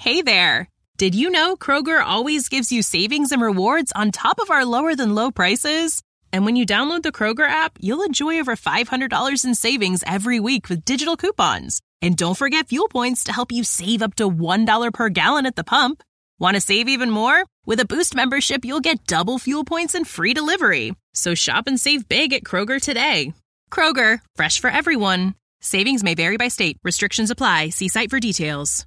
Hey there! Did you know Kroger always gives you savings and rewards on top of our lower-than-low prices? And when you download the Kroger app, you'll enjoy over $500 in savings every week with digital coupons. And don't forget fuel points to help you save up to $1 per gallon at the pump. Want to save even more? With a Boost membership, you'll get double fuel points and free delivery. So shop and save big at Kroger today. Kroger, fresh for everyone. Savings may vary by state. Restrictions apply. See site for details.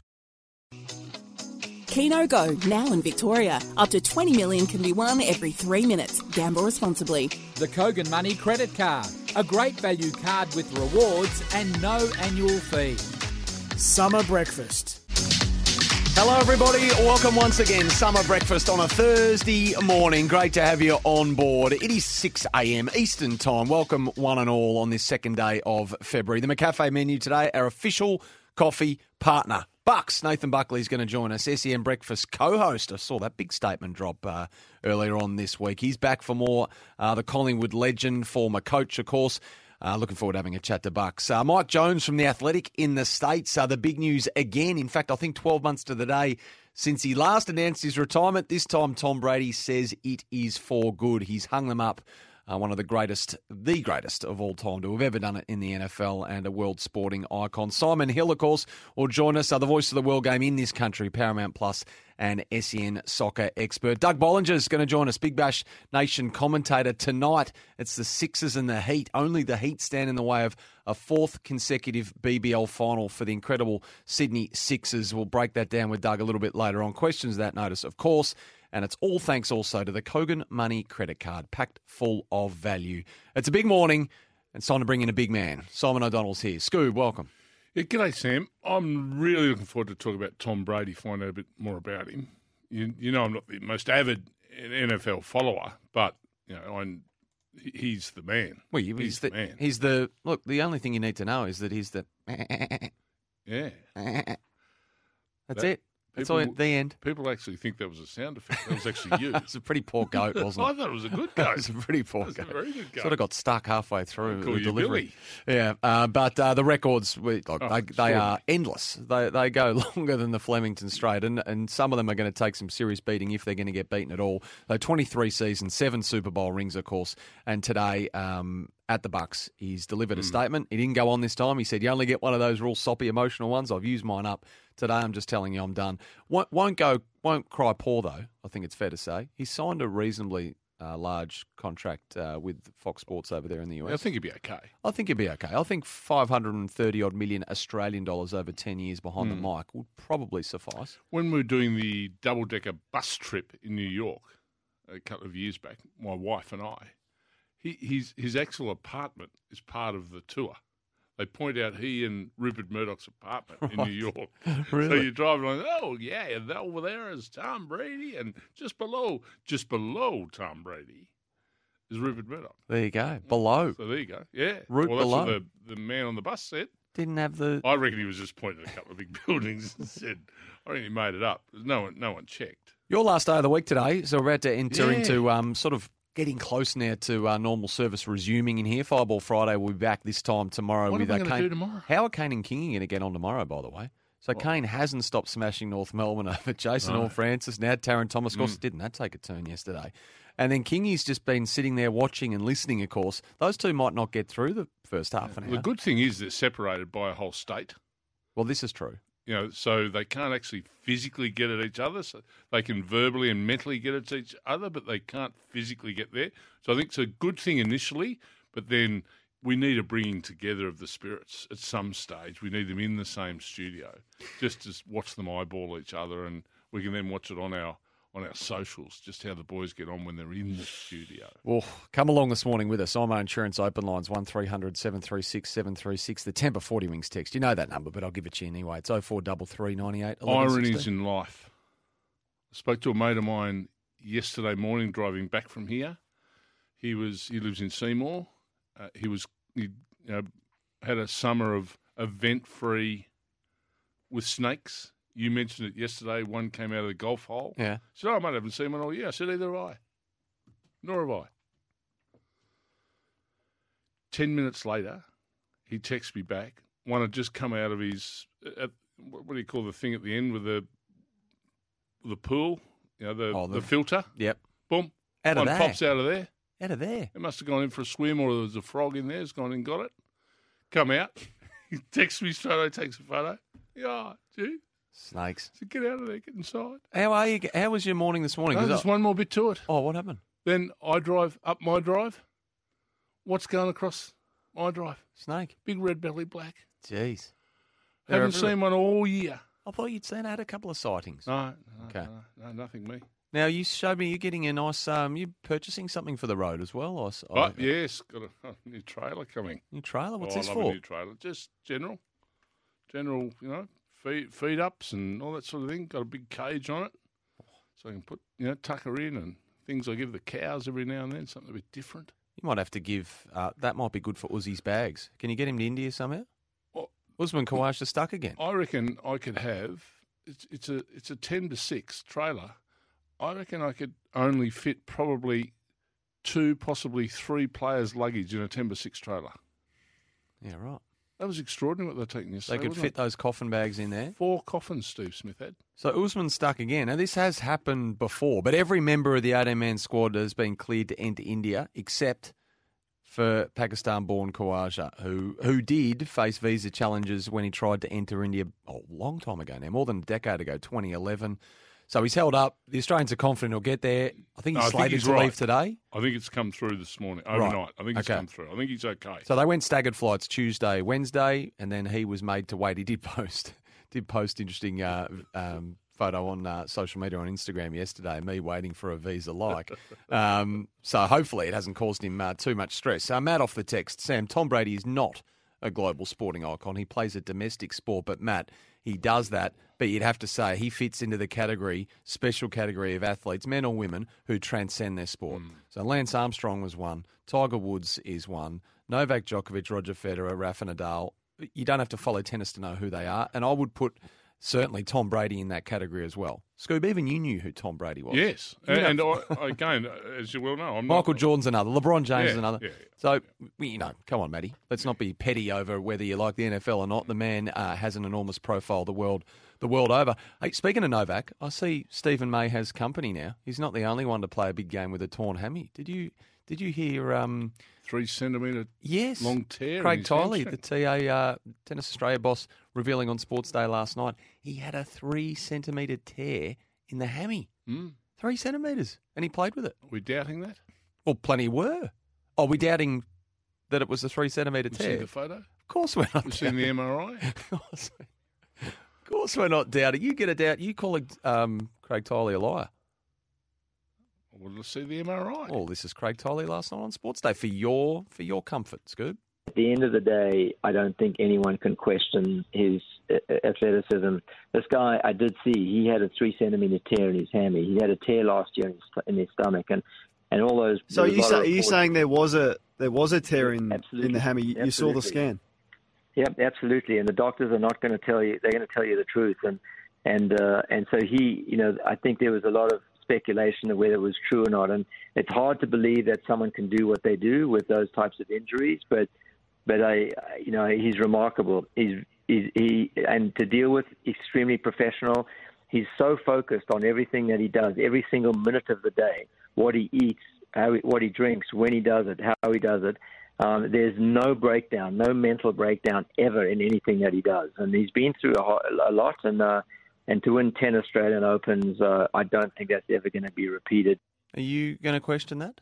Keno Go, now in Victoria. Up to 20 million can be won every 3 minutes. Gamble responsibly. The Kogan Money Credit Card. A great value card with rewards and no annual fee. Summer breakfast. Hello everybody, welcome once again. Summer breakfast on a Thursday morning. Great to have you on board. It is 6 a.m. Eastern time. Welcome one and all on this second day of February. The McCafe menu today, our official coffee partner. Bucks, Nathan Buckley is going to join us, SEN Breakfast co-host. I saw that big statement drop earlier on this week. He's back for more. The Collingwood legend, former coach, of course. Looking forward to having a chat to Bucks. Mike Jones from The Athletic in the States. The big news again, in fact, I think 12 months to the day since he last announced his retirement. This time Tom Brady says it is for good. He's hung them up. One of the greatest of all time to have ever done it in the NFL and a world sporting icon. Simon Hill, of course, will join us, the voice of the world game in this country, Paramount Plus and SEN soccer expert. Doug Bollinger is going to join us, Big Bash Nation commentator tonight. It's the Sixers and the Heat. Only the Heat stand in the way of a fourth consecutive BBL final for the incredible Sydney Sixers. We'll break that down with Doug a little bit later on. Questions that notice, of course. And it's all thanks also to the Kogan Money Credit Card, packed full of value. It's a big morning, and it's time to bring in a big man. Simon O'Donnell's here. Scoob, welcome. Yeah, g'day, Sam. I'm really looking forward to talk about Tom Brady, find out a bit more about him. You know I'm not the most avid NFL follower, but you know he's the man. Well, he's the man. He's the look. The only thing you need to know is that he's the. Yeah. That's it. That's all. The end. People actually think that was a sound effect. That was actually you. It's a pretty poor goat, wasn't it? I thought it was a good goat. It was a pretty poor goat. A very good goat. Sort of got stuck halfway through Call the you delivery. Billy. Yeah, but the records, they are endless. They go longer than the Flemington Straight, and some of them are going to take some serious beating if they're going to get beaten at all. 23 seasons, 7 Super Bowl rings, of course, and today at the Bucks, he's delivered a statement. He didn't go on this time. He said, "You only get one of those real soppy, emotional ones. I've used mine up. Today, I'm just telling you I'm done." Won't cry poor, though, I think it's fair to say. He signed a reasonably large contract with Fox Sports over there in the US. I think he'd be okay. I think he'd be okay. I think 530-odd million Australian dollars over 10 years behind the mic would probably suffice. When we were doing the double-decker bus trip in New York a couple of years back, my wife and I, his actual apartment is part of the tour. They point out he and Rupert Murdoch's apartment in New York. Really? So you're driving along, oh, yeah, and over there is Tom Brady, and just below Tom Brady is Rupert Murdoch. There you go. Below. So there you go. Yeah. Root well, that's below. what the man on the bus said. Didn't have the... I reckon he was just pointing at a couple of big buildings and said, I reckon he made it up. No one checked. Your last day of the week today, so we're about to enter into sort of getting close now to normal service resuming in here. Fireball Friday will be back this time tomorrow. What with are we going to Kane. do tomorrow? How are Kane and Kingy going to get on tomorrow, by the way? So Kane hasn't stopped smashing North Melbourne over Jason All-Francis. Now Taron Thomas, of course, didn't that take a turn yesterday? And then Kingy's just been sitting there watching and listening, of course. Those two might not get through the first half an hour. The good thing is they're separated by a whole state. Well, this is true. You know, so they can't actually physically get at each other. So they can verbally and mentally get at each other, but they can't physically get there. So I think it's a good thing initially, but then we need a bringing together of the spirits at some stage. We need them in the same studio, just to watch them eyeball each other, and we can then watch it on our socials, just how the boys get on when they're in the studio. Well, come along this morning with us. IMO Insurance Open Lines, 1300 736 736. The Temper 40 Wings text. You know that number, but I'll give it to you anyway. It's 0433 98 Ironies in life. I spoke to a mate of mine yesterday morning driving back from here. He lives in Seymour. He had a summer of event-free with snakes. You mentioned it yesterday. One came out of the golf hole. Yeah. I said, I haven't seen one all year. I said, either have I. Nor have I. 10 minutes later, he texts me back. One had just come out of his, what do you call the thing at the end with the the pool, the filter. Yep. Boom. Out of one there. pops out of there. Out of there. It must have gone in for a swim, or there was a frog in there. It's gone in and got it. Come out. He texts me straight away, takes a photo. Yeah, gee. Snakes. So get out of there, get inside. How are you? How was your morning this morning? No, there's one more bit to it. Oh, what happened? Then I drive up my drive. What's going across my drive? Snake. Big red belly black. Jeez. Haven't seen one all year. I thought you'd seen I had a couple of sightings. No, Okay. no, nothing me. Now, you showed me you're getting a nice, you're purchasing something for the road as well. Yes, got a new trailer coming. New trailer? What's I this love for? a new trailer. Just general, feed ups and all that sort of thing. Got a big cage on it. So I can put, tuck her in and things I give the cows every now and then, something a bit different. You might have to give, that might be good for Uzi's bags. Can you get him to India somehow? Well, Usman Khawaja stuck again. I reckon I could have, it's a 10-6 trailer. I reckon I could only fit probably 2, possibly 3 players' luggage in a 10-6 trailer. Yeah, right. That was extraordinary what they're taking yesterday. They could fit those coffin bags in there. 4 coffins Steve Smith had. So Usman stuck again. Now, this has happened before, but every member of the 18-man squad has been cleared to enter India, except for Pakistan-born Khawaja, who did face visa challenges when he tried to enter India a long time ago now, more than a decade ago, 2011. So he's held up. The Australians are confident he'll get there. I think he's slated to leave today. I think it's come through this morning, overnight. Right. I think it's come through. I think he's okay. So they went staggered flights Tuesday, Wednesday, and then he was made to wait. He did post interesting photo on social media on Instagram yesterday, me waiting for a visa so hopefully it hasn't caused him too much stress. Matt off the text, Sam, Tom Brady is not a global sporting icon. He plays a domestic sport, but Matt, he does that. But you'd have to say he fits into the special category of athletes, men or women, who transcend their sport. So Lance Armstrong was one. Tiger Woods is one. Novak Djokovic, Roger Federer, Rafa Nadal. You don't have to follow tennis to know who they are. And I would put certainly Tom Brady in that category as well. Scoob, even you knew who Tom Brady was. Yes. And again, as you well know, Michael Jordan's another. LeBron James is another. Yeah. So, come on, Matty. Let's not be petty over whether you like the NFL or not. The man has an enormous profile the world over. Hey, speaking of Novak, I see Stephen May has company now. He's not the only one to play a big game with a torn hammy. Did you hear 3 centimetre yes, long tear? Craig Tiley, the TA Tennis Australia boss, revealing on Sports Day last night, he had a 3 centimetre tear in the hammy. 3 centimetres, and he played with it. Are we doubting that? Well, plenty were. Are we doubting that it was a 3 centimetre tear? You see the photo? Of course we're not. We've seen the MRI. Of course we're not doubting. You get a doubt. You call Craig Tiley a liar. Well, let's see the MRI. Well, this is Craig Tiley last night on Sports Day for your comfort, Scoob. At the end of the day, I don't think anyone can question his athleticism. This guy, I did see, he had a 3 centimetre tear in his hammy. He had a tear last year in his stomach, and all those. So are you saying there was a tear in the hammy? You Absolutely. saw the scan. Yep, absolutely. And the doctors are not going to tell you; they're going to tell you the truth. And so he, I think there was a lot of speculation of whether it was true or not. And it's hard to believe that someone can do what they do with those types of injuries. But he's remarkable. He and to deal with, extremely professional. He's so focused on everything that he does, every single minute of the day, what he eats, what he drinks, when he does it, how he does it. There's no breakdown, no mental breakdown ever in anything that he does. And he's been through a lot, and to win 10 Australian Opens, I don't think that's ever going to be repeated. Are you going to question that?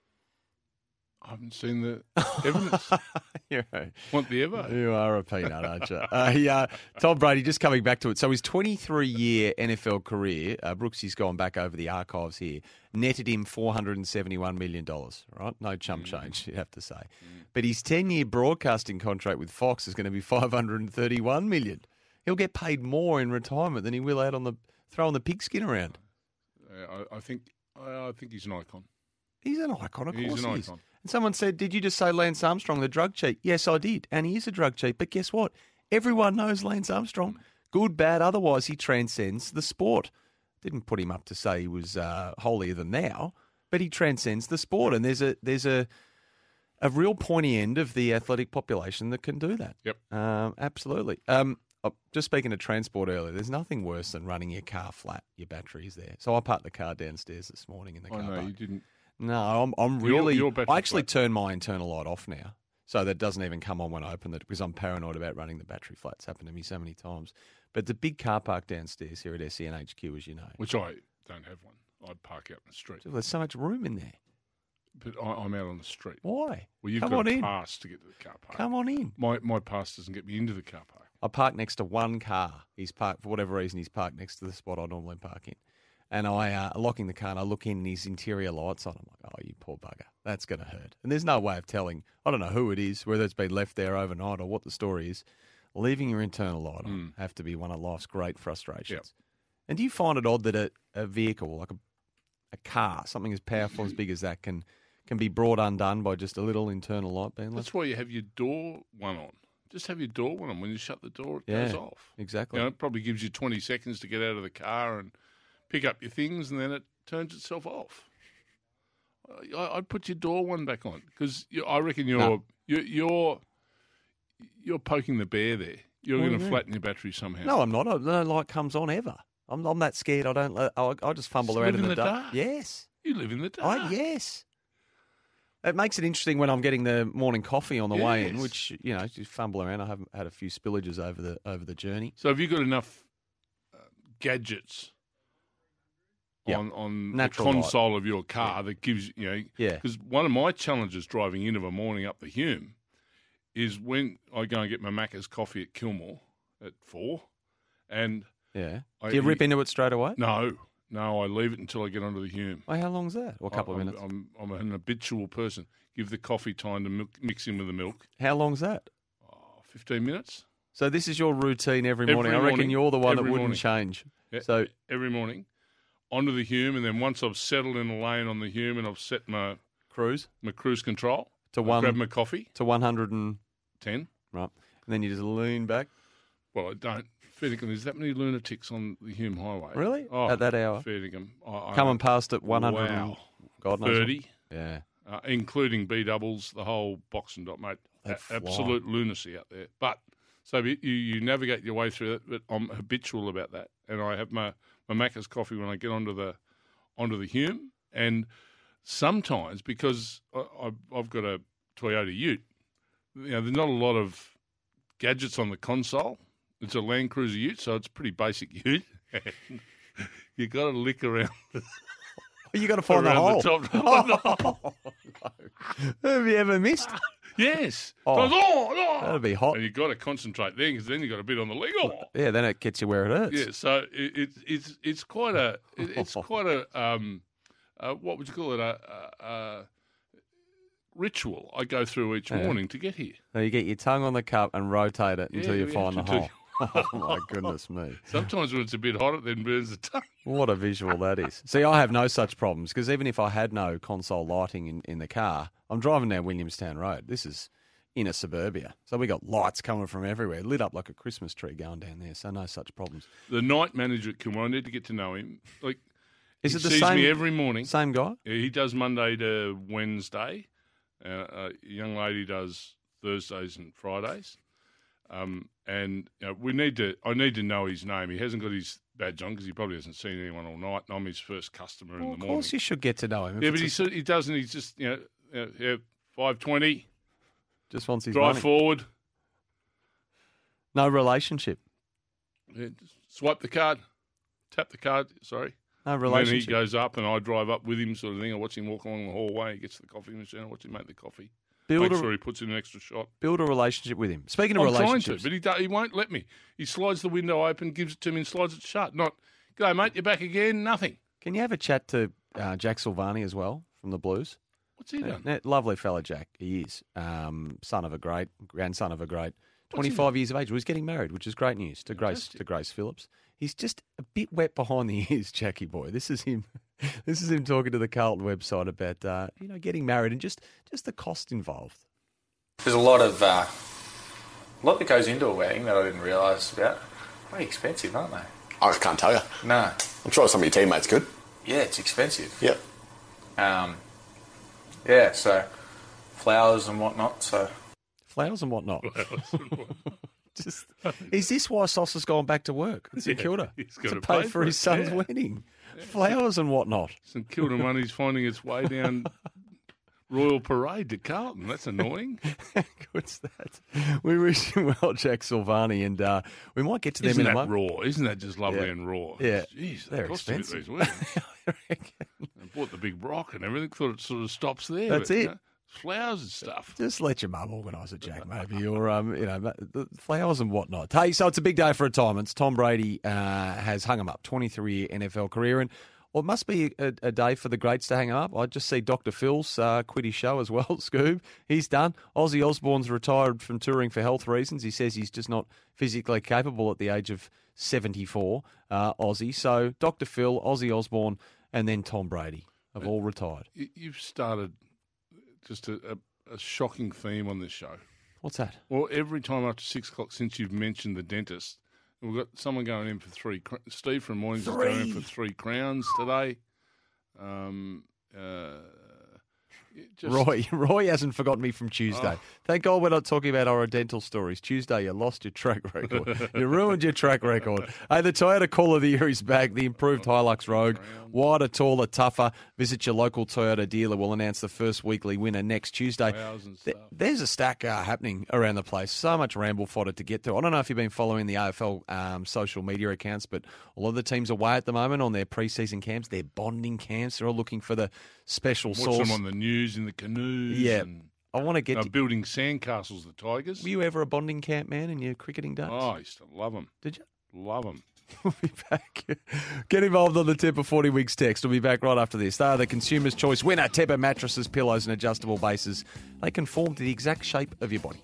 I haven't seen the evidence. Want the ever? You are a peanut, aren't you? Tom Brady, just coming back to it. So his 23-year NFL career, Brooksy's gone back over the archives here, netted him $471 million, right? No chump change, you have to say. But his 10-year broadcasting contract with Fox is going to be $531 million. He'll get paid more in retirement than he will out on throwing the pigskin around. I think he's an icon. He's an icon, of course He's an he is. icon. And someone said, did you just say Lance Armstrong, the drug cheat? Yes, I did. And he is a drug cheat. But guess what? Everyone knows Lance Armstrong. Good, bad, otherwise he transcends the sport. Didn't put him up to say he was holier than thou, but he transcends the sport. And there's a real pointy end of the athletic population that can do that. Yep. Absolutely. just speaking of transport earlier, there's nothing worse than running your car flat. Your battery's there. So I parked the car downstairs this morning in the car Oh, no, park. you didn't. No, I'm really. Your battery I actually flat. turn my internal light off now, so that doesn't even come on when I open it because I'm paranoid about running the battery flat. It's happened to me so many times. But the big car park downstairs here at SENHQ, as you know, Which I don't have one. I park out in the street. there's so much room in there. But I'm out on the street. Why? Well, you've Come got on a in. pass to get to the car park. Come on in. My pass doesn't get me into the car park. I park next to one car. He's parked, for whatever reason, he's parked next to the spot I normally park in. And I locking the car and I look in and his interior lights on. I'm like, oh, you poor bugger. That's going to hurt. And there's no way of telling. I don't know who it is, whether it's been left there overnight or what the story is. Leaving your internal light on have to be one of life's great frustrations. Yep. And do you find it odd that a vehicle, like a car, something as powerful, as big as that, can be brought undone by just a little internal light being left? That's why you have your door one on. Just have your door one on. When you shut the door, it goes off. Exactly. You know, it probably gives you 20 seconds to get out of the car and pick up your things, and then it turns itself off. I'd put your door one back on because I reckon you're poking the bear there. You're going to flatten your battery somehow. No, I'm not. No light comes on ever. I'm that scared. I just fumble Just around live in in the the dark. dark? Yes. You live in the dark. Yes. It makes it interesting when I'm getting the morning coffee on the way in, Yes. which, you know, just fumble around. I haven't had a few spillages over the journey. So have you got enough gadgets Yep. on the Natural console of your car that gives, you know, Yeah. because one of my challenges driving in of a morning up the Hume is when I go and get my Macca's coffee at Kilmore at 4, and Yeah. I Do you rip eat- into it straight away? No, I leave it until I get onto the Hume. Oh, how long's that? Or a couple of minutes? I'm an habitual person. Give the coffee time to mix in with the milk. How long's that? 15 minutes. So this is your routine every Every morning. I reckon morning, you're the one that every wouldn't morning. change. Yeah, So every morning, onto the Hume, and then once I've settled in a lane on the Hume and I've set my cruise cruise control, to I grab one my coffee, to 100 and 10. right, and then you just lean back. Well, I don't. Fair dinkum, there's that many lunatics on the Hume Highway. Really? Oh, At that hour? fair dinkum. Coming past at 100 and Wow. God knows what. 30, Yeah. including B doubles, the whole box and dot, mate. They'd fly. Absolute lunacy out there. But so you navigate your way through that. But I'm habitual about that, and I have my Macca's coffee when I get onto the Hume, and sometimes because I've got a Toyota Ute, you know, there's not a lot of gadgets on the console. It's a Land Cruiser Ute, so it's a pretty basic Ute. You got to lick around. You got to find the around hole. the top. Have you ever missed? Yes. Oh. Oh. That'd be hot. And you've got to concentrate then, because then you've got a bit on the leg. Oh. Yeah, then it gets you where it hurts. Yeah, so it's quite a what would you call it, a ritual I go through each morning to get here. So you get your tongue on the cup and rotate it until you we find the have to hole. Oh, my goodness me. Sometimes when it's a bit hot, it then burns the tongue. What a visual that is. See, I have no such problems because even if I had no console lighting in the car, I'm driving down Williamstown Road. This is inner suburbia. So we got lights coming from everywhere, lit up like a Christmas tree going down there. So no such problems. The night manager at Kilmore, I need to get to know him. Like, Is he it the sees same me every morning. Same guy? Yeah, he does Monday to Wednesday. A young lady does Thursdays and Fridays. And you know, I need to know his name. He hasn't got his badge on because he probably hasn't seen anyone all night. And I'm his first customer in the Of morning. course you should get to know him. Yeah, but he doesn't. He's just 5:20. just wants his Drive money. forward. No relationship. Yeah, just swipe the card. Tap the card. Sorry. No And then relationship. he goes up, and I drive up with him, sort of thing. I watch him walk along the hallway. He gets to the coffee machine. I watch him make the coffee. Build Make a- sure he puts in an extra shot. Build a relationship with him. Speaking of I'm trying relationships, to, but he won't let me. He slides the window open, gives it to me, and slides it shut. Not, g'day, mate, you're back again. Nothing. can you have a chat to Jack Silvani as well from the Blues? What's he done? Yeah, lovely fella, Jack. He is. Son of a great, grandson of a great. What's he 25 years of age. Well, he's getting married, which is great news to Grace Phillips. He's just a bit wet behind the ears, Jackie boy. This is him. This is him talking to the Carlton website about getting married and just the cost involved. There's a lot that goes into a wedding that I didn't realise about. Very expensive, aren't they? I can't tell you. No. I'm sure some of your teammates could. Yeah, it's expensive. Yep. So flowers and whatnot. So Flowers and whatnot. Is this why Sauce has gone back to work at St Kilda? He's got to pay for his son's wedding. Flowers and whatnot. St Kilda money's finding its way down Royal Parade to Carlton. That's annoying. How good's that? We wish him well, Jack Silvani, and we might get to them in a moment. Raw? Isn't that just lovely and raw? Yeah. Jeez, they're cost a bit, expensive. these weddings. I bought the big rock and everything. Thought it sort of stops there. That's but, it. You know, flowers and stuff. Just let your mum organise it, Jack, maybe, or the flowers and whatnot. Hey, so it's a big day for retirements. Tom Brady has hung him up, 23-year NFL career, and well, it must be a day for the greats to hang him up. I just see Dr. Phil's quit his show as well, Scoob. He's done. Ozzy Osbourne's retired from touring for health reasons. He says he's just not physically capable at the age of 74, Ozzy. So Dr. Phil, Ozzy Osbourne, and then Tom Brady have all retired. You've started just a shocking theme on this show. What's that? Well, every time after 6 o'clock since you've mentioned the dentist, we've got someone going in for three. Steve from Mornings is going in for 3 crowns today. Roy hasn't forgotten me from Tuesday. Oh. Thank God we're not talking about our dental stories. Tuesday, you lost your track record. You ruined your track record. Hey, the Toyota Call of the Year is back. The improved Hilux Rogue. Wider, taller, tougher. Visit your local Toyota dealer. We'll announce the first weekly winner next Tuesday. There's a stack happening around the place. So much ramble fodder to get to. I don't know if you've been following the AFL social media accounts, but a lot of the teams are away at the moment on their preseason camps, their bonding camps. They're all looking for the special sauce. Watch them on the news in the canoes. Yeah. And, I want to get building sandcastles, the Tigers. Were you ever a bonding camp man in your cricketing days? Oh, I used to love them. Did you? Love them. We'll be back. Get involved on the Tepper 40 Weeks text. We'll be back right after this. They are the Consumer's Choice winner. Tepper mattresses, pillows and adjustable bases. They conform to the exact shape of your body.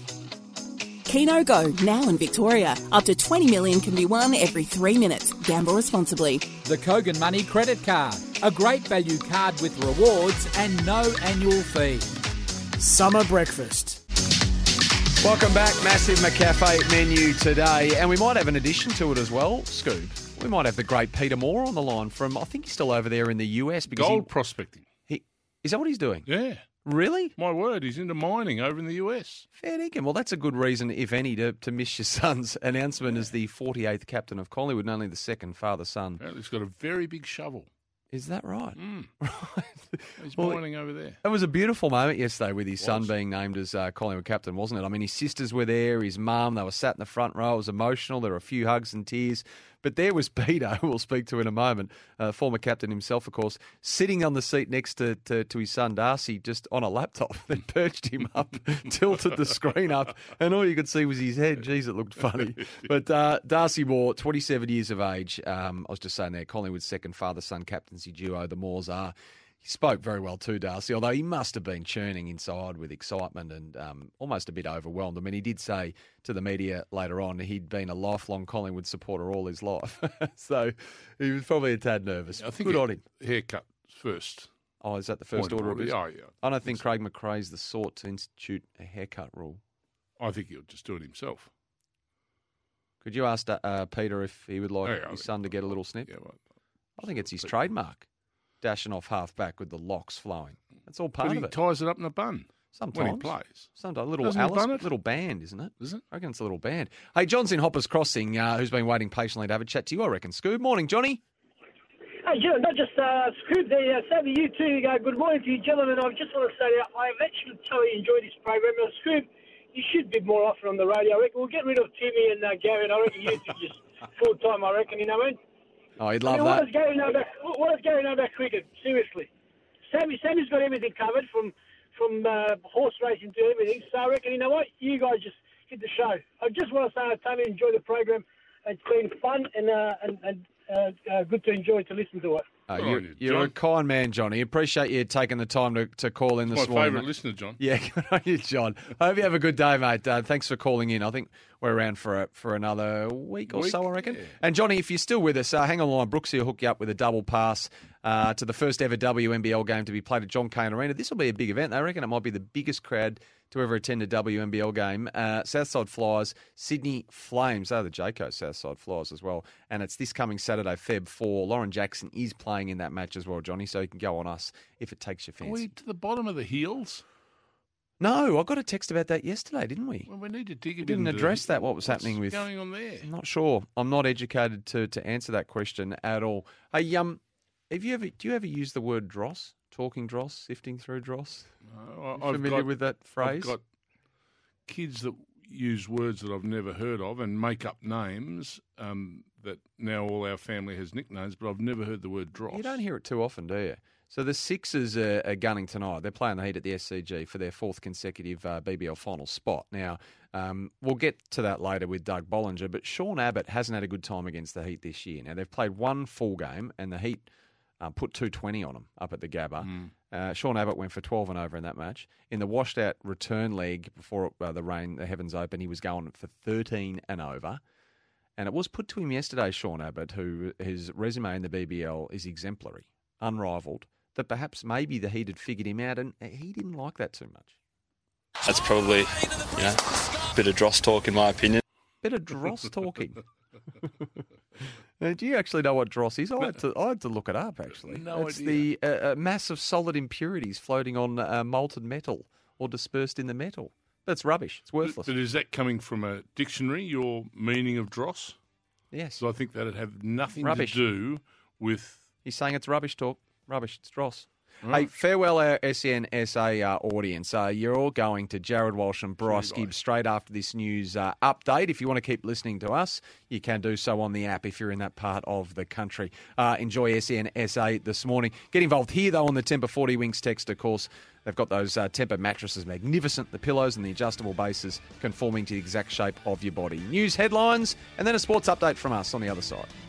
Keno Go, now in Victoria. Up to 20 million can be won every 3 minutes. Gamble responsibly. The Kogan Money Credit Card. A great value card with rewards and no annual fee. Summer breakfast. Welcome back. Massive McCafe menu today. And we might have an addition to it as well, Scoob. We might have the great Peter Moore on the line from, I think he's still over there in the US. Because Gold prospecting. Is that what he's doing? Yeah. Really? My word, he's into mining over in the US. Fair dinkum. Well, that's a good reason, if any, to miss your son's announcement as the 48th captain of Collingwood, and only the second father-son. Apparently he's got a very big shovel. Is that right? Right. He's mining over there. It was a beautiful moment yesterday with his son being named as Collingwood captain, wasn't it? I mean, his sisters were there, his mum, they were sat in the front row. It was emotional. There were a few hugs and tears. But there was Peter, who we'll speak to in a moment, former captain himself, of course, sitting on the seat next to his son Darcy, just on a laptop. Then perched him up, tilted the screen up, and all you could see was his head. Jeez, it looked funny. But Darcy Moore, 27 years of age, I was just saying there, Collingwood's second father-son captaincy duo, the Moores are. He spoke very well too, Darcy, although he must have been churning inside with excitement and almost a bit overwhelmed. I mean, he did say to the media later on he'd been a lifelong Collingwood supporter all his life. So he was probably a tad nervous. I think good on him. Haircut first. Oh, is that the first order of business? Oh, yeah. I don't think Craig McRae's the sort to institute a haircut rule. I think he'll just do it himself. Could you ask Peter if he would like his son to get a little snip? Yeah, well, I think it's his trademark. Dashing off half back with the locks flowing. That's all part but of he it. ties it up in a bun. Sometimes. When he plays. Sometimes. Little Doesn't he Alice, bun it? little band, isn't it? Is it? I reckon it's a little band. Hey, John's in Hoppers Crossing, who's been waiting patiently to have a chat to you, I reckon. Scoob, morning, Johnny. Hey, John, not just Scoop there. Sammy, you too. Good morning to you, gentlemen. I just want to say that I actually totally enjoyed this program. Now, Scoop, you should be more often on the radio. I reckon we'll get rid of Timmy and Gary. I reckon you two just full-time, I reckon, you know what I mean? Oh, he'd love that. What does Gary know about cricket? Seriously. Sammy's got everything covered from horse racing to everything. So I reckon, you know what? You guys just hit the show. I just want to say I totally enjoy the program. It's been fun and good to enjoy to listen to it. You're a kind man, Johnny. Appreciate you taking the time to call in this My morning. favourite listener, John. Yeah, good on you, John. I hope you have a good day, mate. Thanks for calling in. I think we're around for another week or so, I reckon. Yeah. And, Johnny, if you're still with us, hang on the line. Brooksy will hook you up with a double pass to the first ever WNBL game to be played at John Cain Arena. This will be a big event. I reckon it might be the biggest crowd to ever attend a WNBL game. Southside Flyers, Sydney Flames. They're the Jayco Southside Flyers as well. And it's this coming Saturday, Feb 4. Lauren Jackson is playing in that match as well, Johnny, so you can go on us if it takes your fancy. Are we to the bottom of the heels? No, I got a text about that yesterday, didn't we? Well, we need to dig We it didn't into address that, what was happening with... What's going on there? I'm not sure. I'm not educated to answer that question at all. Hey, do you ever use the word dross? Talking dross, sifting through dross? No, Familiar with that phrase? I've got kids that use words that I've never heard of and make up names that now all our family has nicknames, but I've never heard the word dross. You don't hear it too often, do you? So the Sixers are gunning tonight. They're playing the Heat at the SCG for their fourth consecutive BBL final spot. Now, we'll get to that later with Doug Bollinger, but Sean Abbott hasn't had a good time against the Heat this year. Now, they've played one full game, and the Heat put 220 on them up at the Gabba. Sean Abbott went for 12 and over in that match. In the washed-out return leg before the heavens opened, he was going for 13 and over. And it was put to him yesterday, Sean Abbott, who his resume in the BBL is exemplary, unrivalled, that perhaps maybe the Heat had figured him out, and he didn't like that too much. That's probably, a bit of dross talk in my opinion. Bit of dross talking. Do you actually know what dross is? I had to look it up, actually. No it's idea. the mass of solid impurities floating on molten metal or dispersed in the metal. That's rubbish. It's worthless. But is that coming from a dictionary, your meaning of dross? Yes. So I think that'd have nothing Rubbish. to do with... He's saying it's rubbish talk. Rubbish. It's dross. Right. Hey, farewell our SNSA audience. You're all going to Jared Walsh and Bryce Gibbs straight after this news update. If you want to keep listening to us, you can do so on the app if you're in that part of the country. Enjoy SNSA this morning. Get involved here, though, on the Temper 40 Winks text, of course. They've got those Temper mattresses, magnificent. The pillows and the adjustable bases conforming to the exact shape of your body. News headlines and then a sports update from us on the other side.